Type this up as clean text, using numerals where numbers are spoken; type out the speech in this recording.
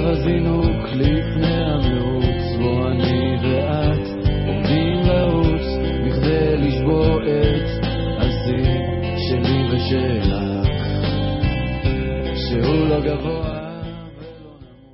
הזינוק לפני המירוץ, בו אני ואת עומדים לרוץ בכדי לשבור את השיא שלי ושלך, שהוא לא גבוה